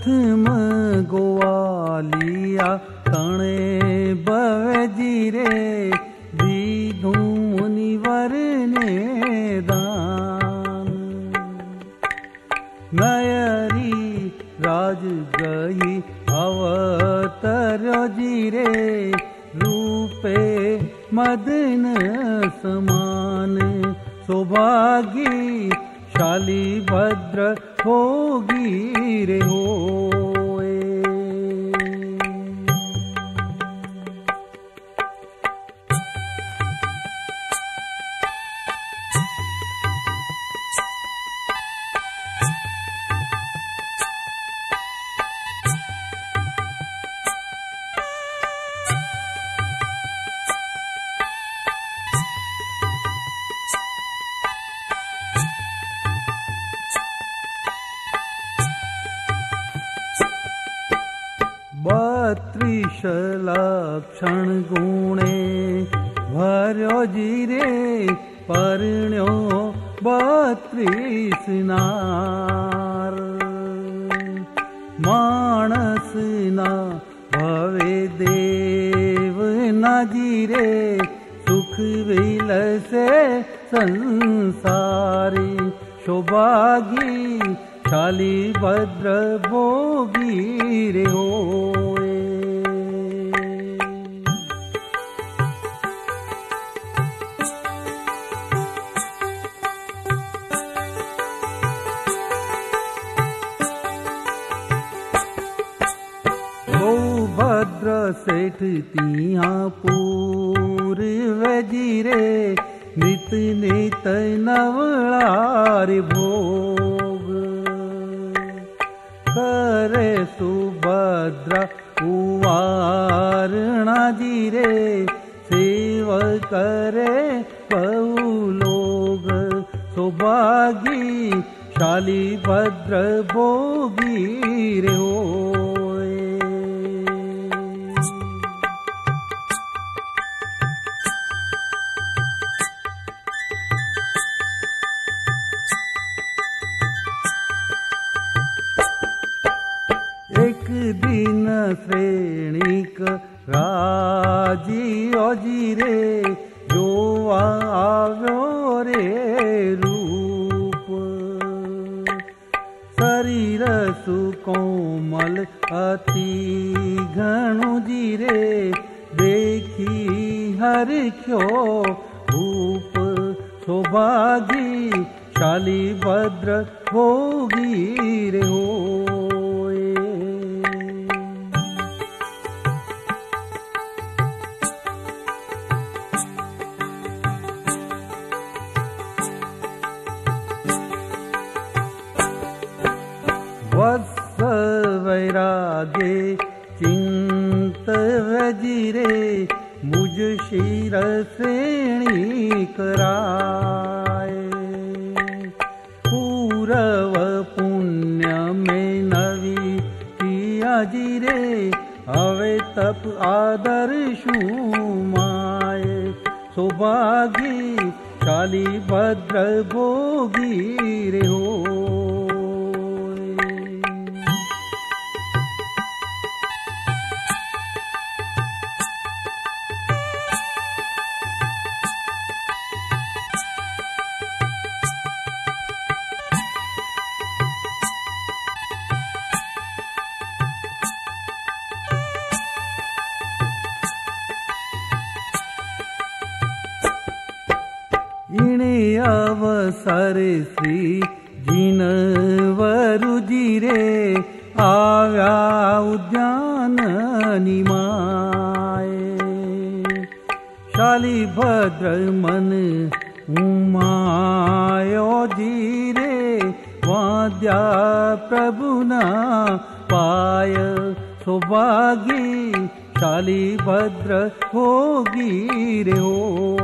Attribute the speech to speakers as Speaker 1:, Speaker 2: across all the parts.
Speaker 1: प्रथम गोवालिया तणे बवजी रे दीधू मुनिवर ने दान। नयरी राज गई अवतर्यो जी रे रूपे मदन समान। सौभागी शाली भद्र होगी रे होए। बत्रीस लक्षण गुणे भर्यो जी रे परण्यो 32 नार। मानस ना भवे देव ना जी रे सुख विलसे संसारी। सौभागी शाली भद्र भोगी रे होए। भद्र सेठ तिया पूर्व जी रे नित नित नवलार भोग। करे सुभद्रा कुवारणा जी रे सेव करे बहु लोग। सौभागी शाली भद्र भोगी रे होए। एक दिन श्रेणिक राजियो जी रे जो आव्यो रे रूप। शरीर सुकोमल अति घणु जी रे देखी हरख्यो भूप। सौभागी शाली भद्र भोगी रे होए। वत्स वैरागे चिंत वजीरे मुझ शिर श्रेणी कराए। पूर्व पुण्य में नवी किया जी रे हवे तप आदर शुमाए। सौभागी शाली भद्र भोगी रे हो। इणे अवसर श्री जिनवरु जी रे आव्या उद्यान निमाए। शाली भद्र मन उमायो जी रे वाद्या प्रभुना पाय। सौभागी शाली भद्र होगी रे हो।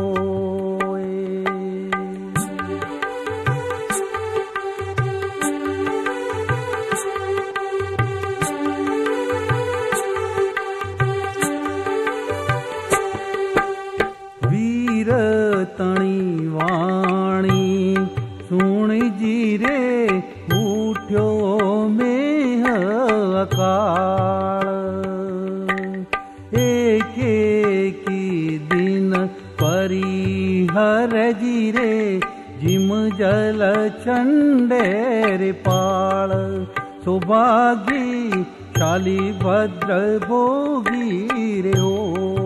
Speaker 1: तणी वाणी सुण जी रे उठ्यो में पाळ एक एकी दिन परिहर जिरे जिम जल चंडेर पाळ सौभागी शाली भद्र भोगी रे हो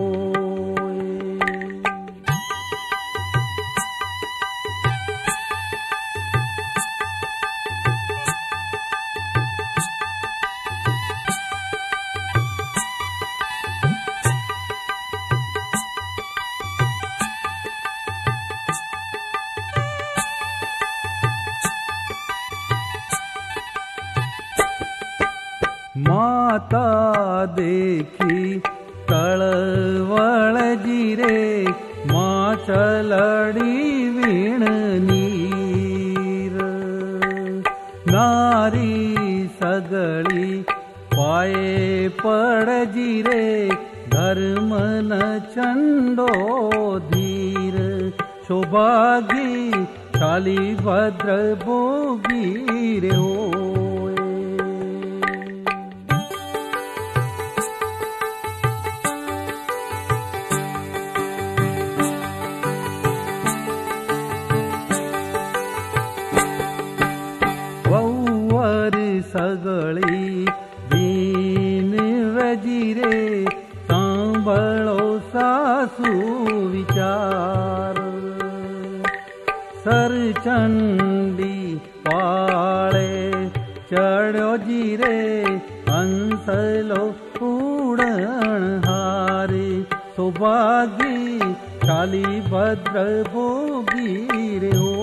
Speaker 1: माता देखी तळवळ जिरे माँ चलड़ी वीण नीर नारी सगळी पाये पड़ जिरे धर्म न चंडो धीर सौभागी शाली भद्र भोगी रे हो सगळी दीन वजिरे सांभळो सासू विचार सरचंडी पाळे चढ़ो जिरे हंसलो उड़न हारे सौभागी शाली भद्र भोगी रे हो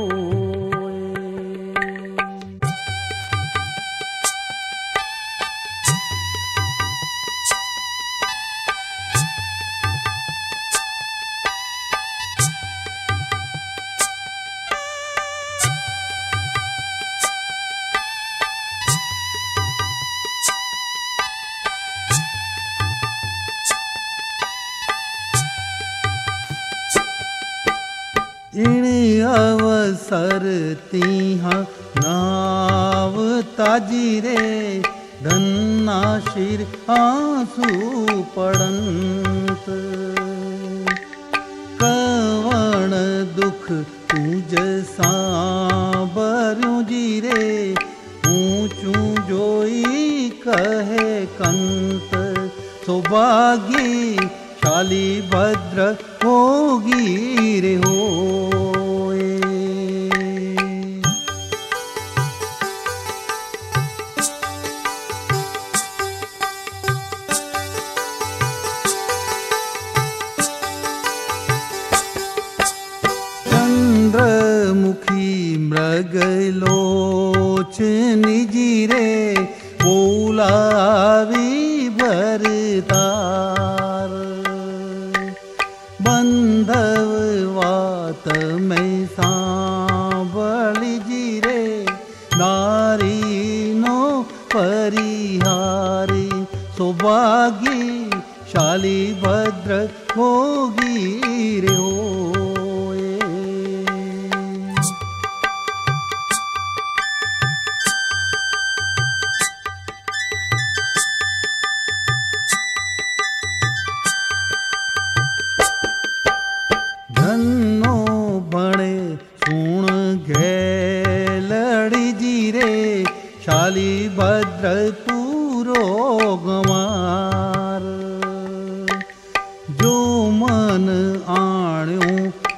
Speaker 1: इन अवसर तिहा नाव ताजिरे धन्ना शिर आंसू पड़ंत कवण दुख तुझ सांभर्यु जिरे ऊंचू जोई कहे कंत सौभागी शाली भद्र होगी रे हो चंद्रमुखी मृगलोचनी जिरे बोलावी भरतार बंधवात में सांभळी जिरे नारी नो परिहारी सौभागी शाली भद्र होगी रे हो धन्नो बणे सुण घेलड़ी जिरे शाली भद्र पूरो गमार जो मन आण्यो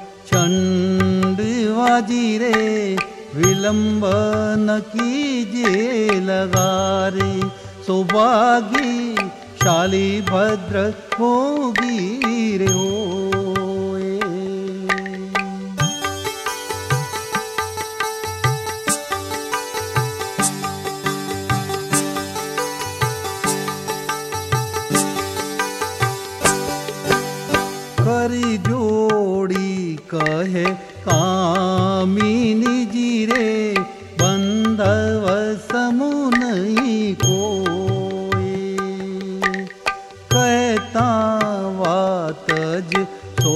Speaker 1: चंडवा जिरे विलंब न कीजे लगारे सौभागी शाली भद्र होगी रे हो करी जोड़ी कहे कामिनी जिरे बंधव समुनई कोई कहता वातज सो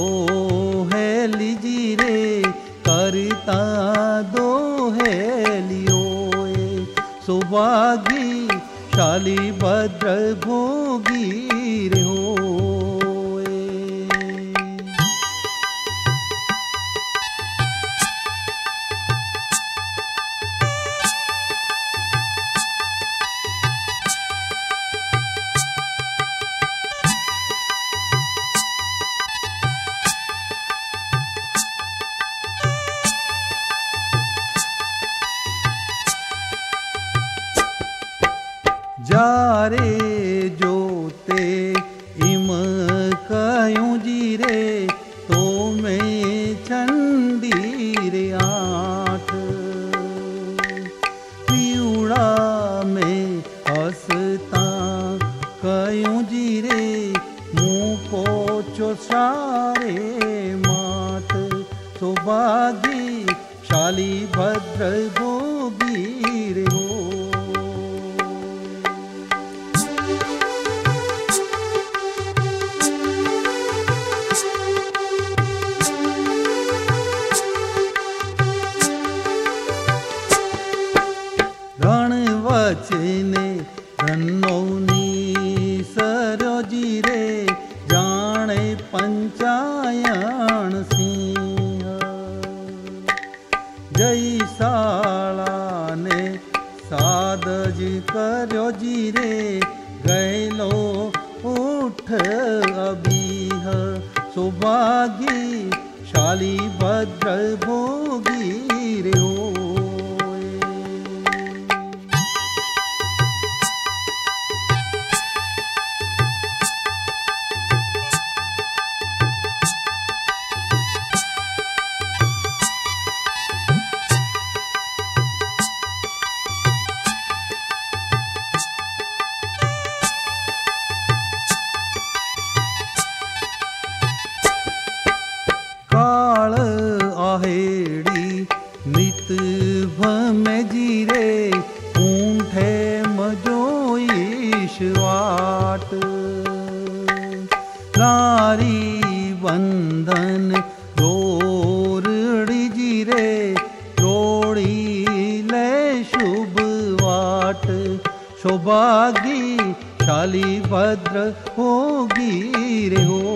Speaker 1: तारे जोते इम कयूं जी रे तो मैं चंडी रे आठ पियूड़ा में हंसता कयूं जी रे मुँह को चोसारे मात सौभागी शाली भद्र भोगी रे हो। रण वचने धनौनी सरोजी रे जाने पंचायन सिंह जय साला ने सादज करो जी रे गैलो उठ अबीह सौभागी शाली भद्र भोगी रे हो। काल आहेड़ी नित भम जीरे ऊंठे मजोईश वाट नारी बंधन रोरड़ी जीरे रोड़ी ले शुभ वाट सौभागी शाली भद्र होगी रे हो।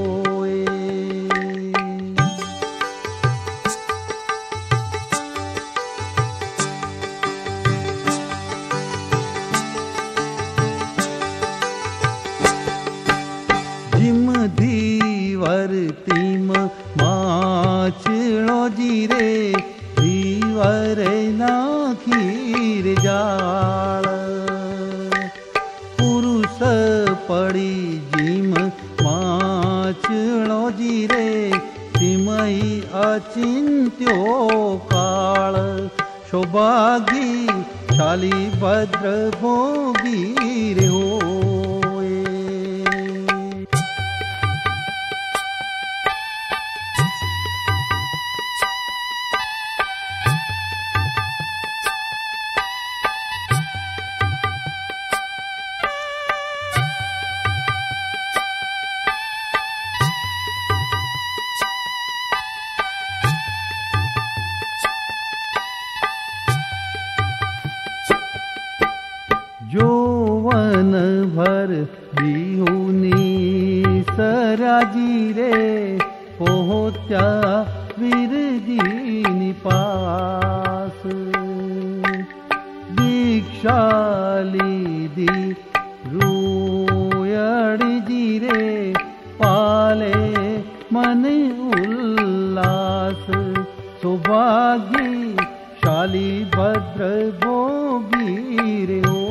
Speaker 1: जिम धीवर तीम माचड़ो जीरे धीवर नाखीर जाल पुरुष पड़ी जिम माचड़ो जीरे तिमई अचिंत्यो काल सौभागी शाली भद्र भोगी रे हो। जोवन भर बिहुनी सराजी रे पहुँचा वीरजी पास दीक्षा लीदी रूयड़ी जी रे पाले मन उल्लास सौभागी शाली भद्र भोगी रे हो।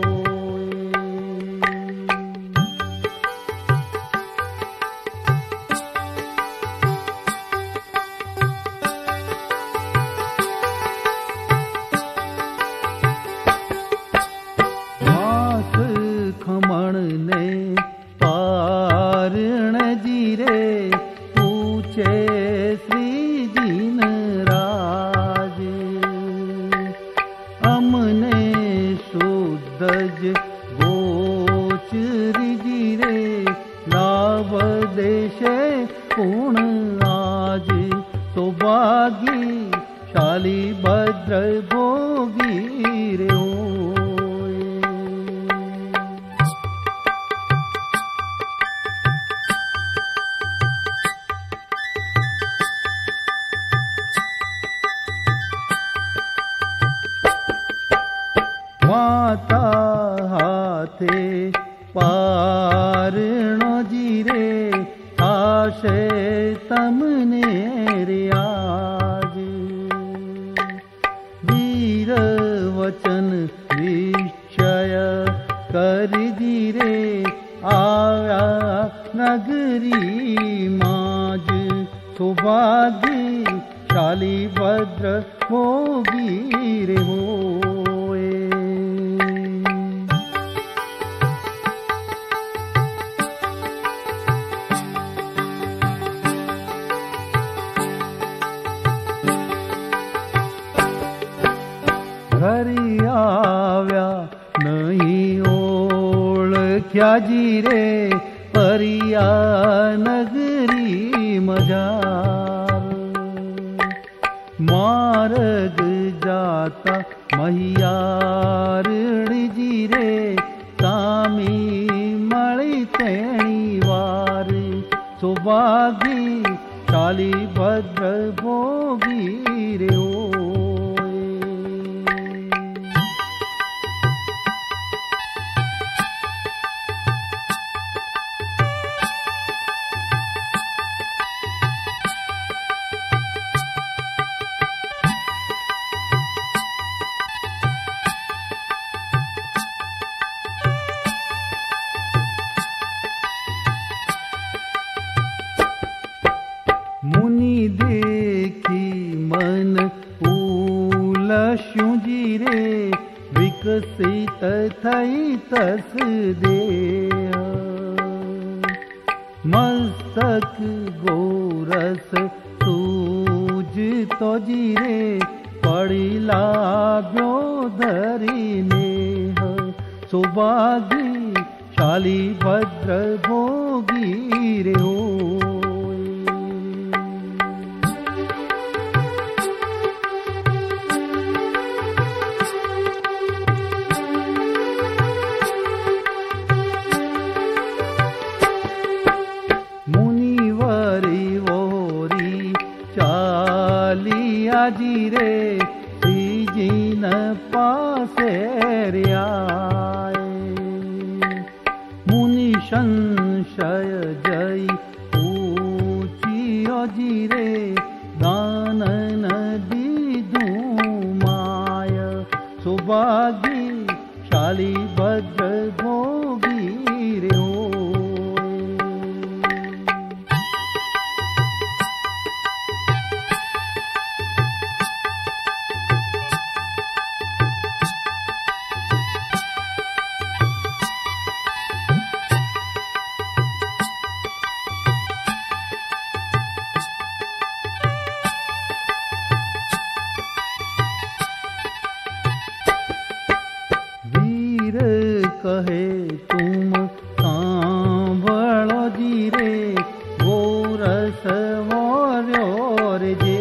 Speaker 1: खमण ने पारण जीरे पूछे श्री जीन राज अमने शुद्धज गोचर जीरे लाभ देशे पूर्ण आज सौभागी शाली भद्र भोगी रे हो। माता हाथे पारणो जीरे आशे तमने रे आज वीर वचन निश्चय करी जीरे आया नगरी माज सौभाग्यशाली भद्र भोगी रे होए। घरी आव्या नहीं ओळख्या जीरे परिया नगरी मजार मार्ग जाता महियारणी जीरे सामी मळी तेणी वार सौभाग्यशाली भद्र भोगी रे होए। मुनि देखी मन उलस्यु जीरे विकसित थई तस देह मस्तक गोरस सूज तो जीरे पड़िला ब्यो धरी नेह सौभाग्यशाली भद्र भोगी रे हो। चालिया जीरे सीजिन पासे आए मुनि संशय जय पूछियो जीरे दान नदी धूमाय सौभाग्यशाली भद्र भोगी रे हो। कहे तुम सांभळो जीरे गोरस वार्योर जे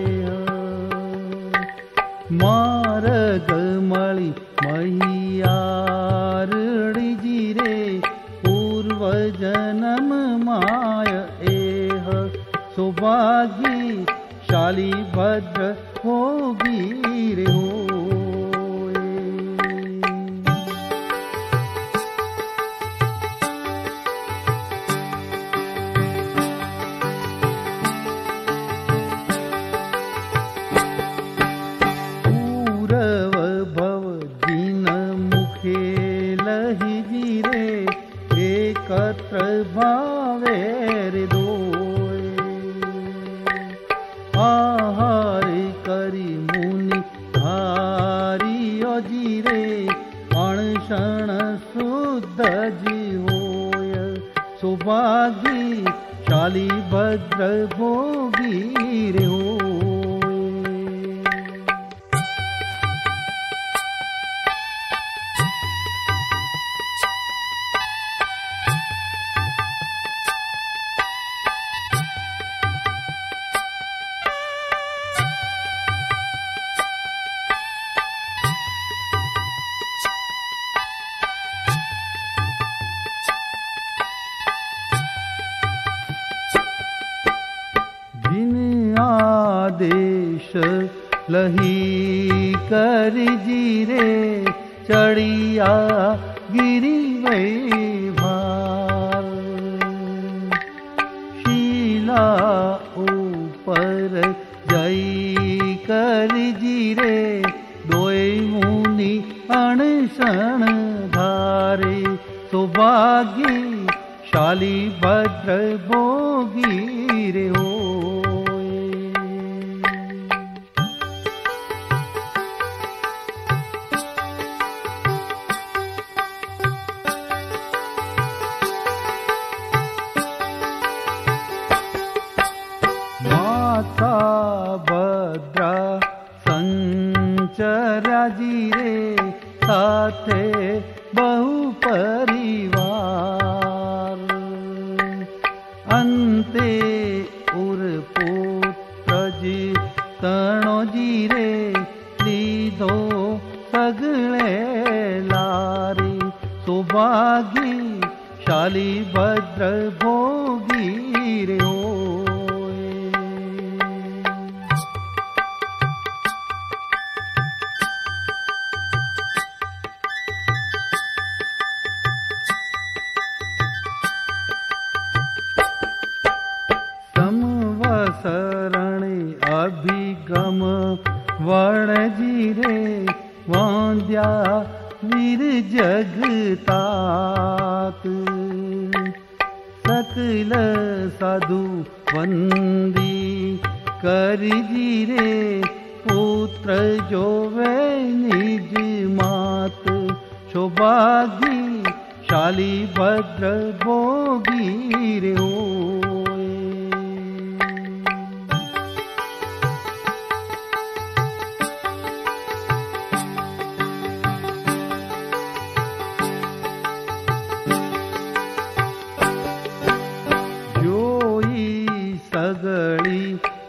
Speaker 1: मार्ग मळी महियारणी जीरे पूर्व जन्म माय एह सौभाग्यशाली भद्र भोगी रे हो। एकत्र भावेर दोए आहार करी मुनि धारियो जीरे अणशण शुद्ध जीवोय सौभाग्यशाली भद्र भोगी रे हो। आदेश लही कर जीरे चढ़िया गिरी वही भार शीला ऊपर जई कर जीरे दोई मुनि अणसण धारे सौभाग्यशाली भद्र भोगी रे होए। माता भद्रा संचराजी रे साथे बहु परिवार। अंते उर पुत्र जी तणोजी रे लीधो सगळे लारी। सौभाग्यशाली भद्र भोगी रे होए। समवसरणे अभिगम वणजी रे वांद्या वीर जगतात। सकल साधु वंदी करजी रे पुत्र जोवे निज मात। सौभाग्यशाली भद्र भोगी रे होए। सगळी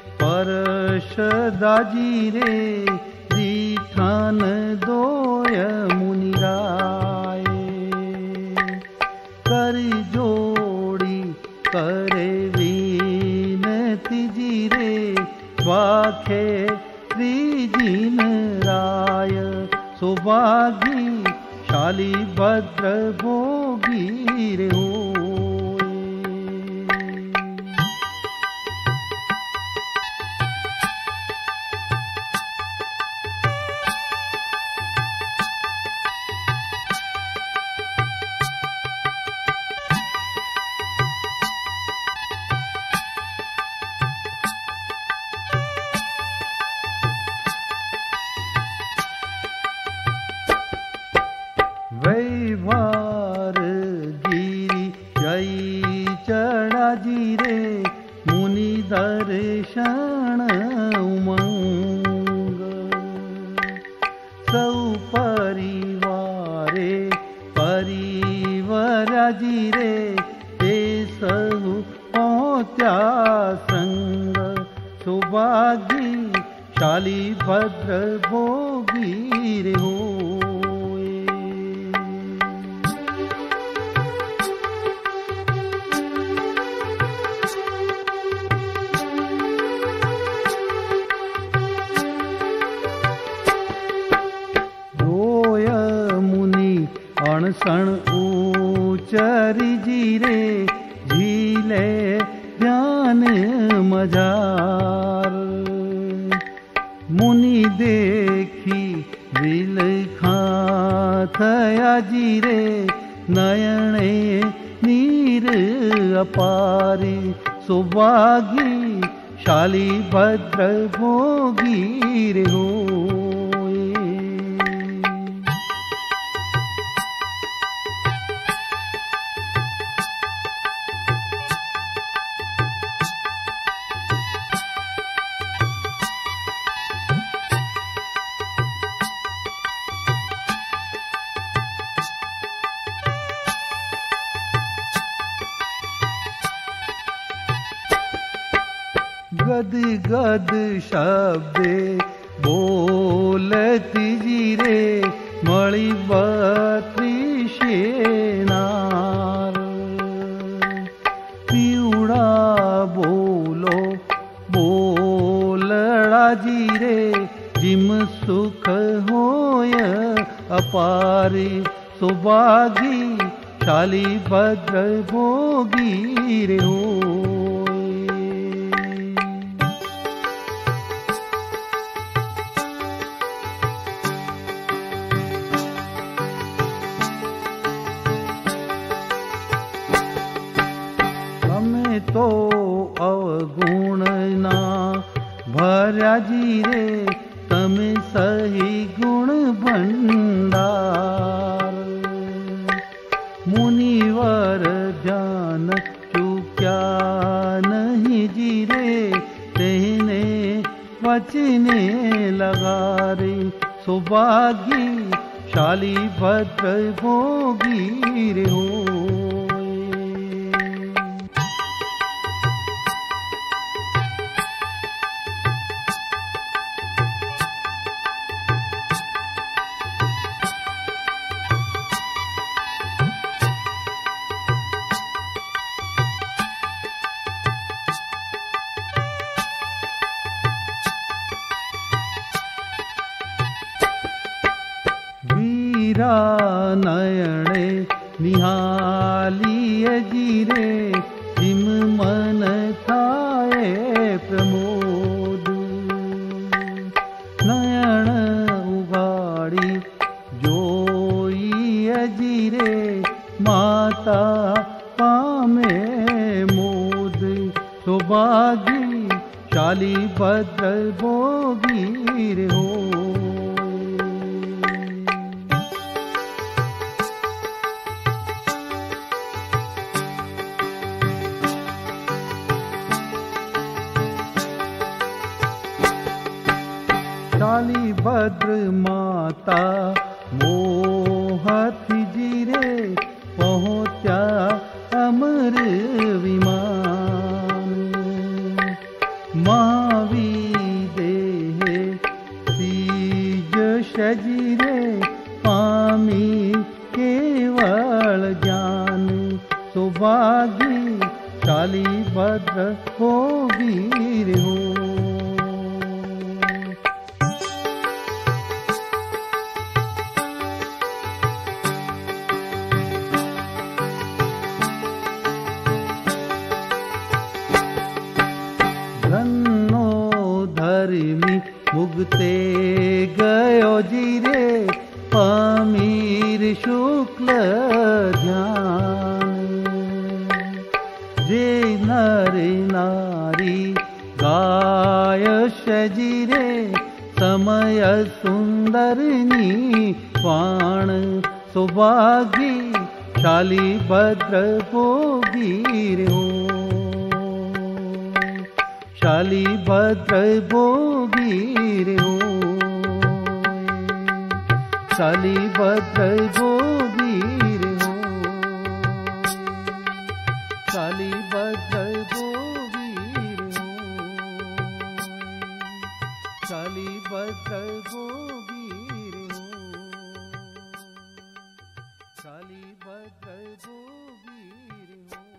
Speaker 1: परशदाजी रे दीठान दोय मुनिराय। कर जोड़ी करे विनती जी रे वाखे श्रीजीन राय। सौभाग्यशाली भद्र भोगी रे होए। वैवार गिरी जय चढ़ाजी रे मुनि दर्शन उमंग। सौ परिवारे परिवराजी रे ते सहु पहुँचा संग। सौभाग्यशाली भद्र भोगी रे होए। अणसण ऊचरी जी रे झीले ध्यान मजार। मुनि देखी विलखा थया जी रे नयने नीर अपारी। सौभाग्यशाली भद्र भोगी रे होए। गद गद शब्दे बोलती जी रे मणि बत्रीशे नार। पिवड़ा बोलो बोलड़ा जी रे जिम सुख होय अपारी। सौभाग्यशाली भद्र भोगी रे होए। तो अवगुण ना भर्या जी रे तम सही गुण भंडार। मुनिवर ध्यान चुक्या नहीं जी रे तेने वचने लगा रे। सौभाग्यशाली भद्र भोगी रे हो। वीरा नयने निहालिय जीरे जिम मन थाए प्रमोद। नयन उगाड़ी जोई जीरे माता पामे मोद। सौभाग्यशाली भद्र भोगी रे हो। शाली भद्र माता मोहत जीरे पहुँचा अमर विमान। महावीदेह तीज शजीरे पामी केवल ज्ञान। सौभाग्यशाली भद्र भोगी रे हो। धन्नो धर्मी मुगते गयो जीरे पामीर शुक्ल ध्यान। जे नर नारी गाय शजीरे समय सुंदरनी पाण। सौभाग्यशाली भद्र भोगी रे हो। शाली भद्र भोगी रे हो। शाली भद्र भोगी रे हो। शाली भद्र भोगी रे हो। शाली भद्र भोगी रे हो। शाली भद्र भोगी रे हो।